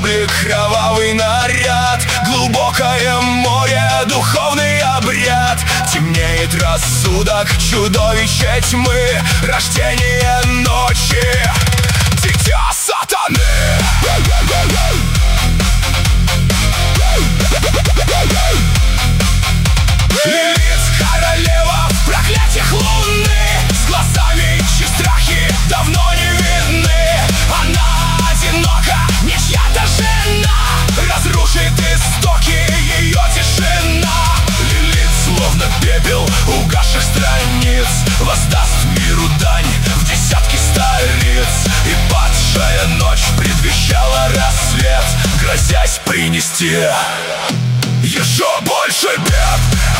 облик, кровавый наряд, глубокое море, духовный обряд. Темнеет рассудок, чудовище тьмы, рождение ночи, дитя сатаны. Лилит, королева в проклятиях луны, с глазами, чьи страхи давно не видны. Она одинока, не чья-то жена, разрушит истоки ее тишина. Лилит, словно пепел угасших страниц, воздаст миру дань в десятки стариц. И падшая ночь предвещала рассвет, грозясь принести еще больше бед.